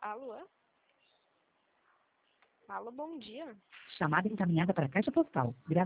Alô? Alô, bom dia. Chamada encaminhada para a caixa postal.